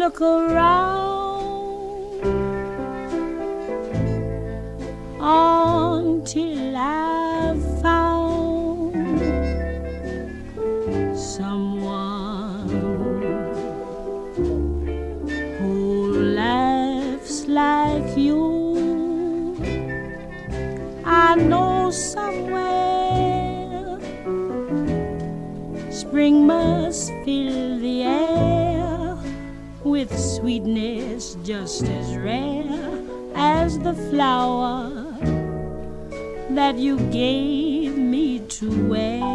look around until I've found someone who laughs like you. I know somewhere spring must fill the air with sweetness just as rare as the flower that you gave me to wear.